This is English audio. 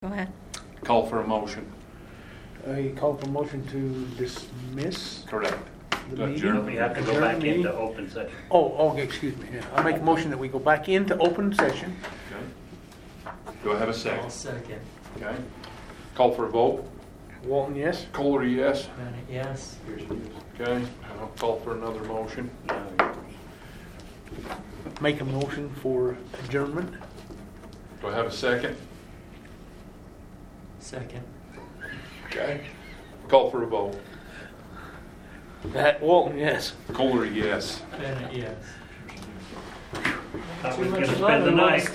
Go ahead. Call for a motion. I call for motion to dismiss Correct. the Adjourn. meeting. We have to go Adjourn back the meeting. into open session. Oh, okay, excuse me. Yeah. I make a motion that we go back into open session. Okay. Do I have a second? I'll second. Okay. Call for a vote. Walton, yes? Kohler, yes. Bennett, yes. Okay. I'll call for another motion. Make a motion for adjournment. Do I have a second? Second. Okay. Call for a vote. Walton, yes. Kohler, yes. Bennett, yes. Thought we Too was much gonna fun. spend the We wanna night.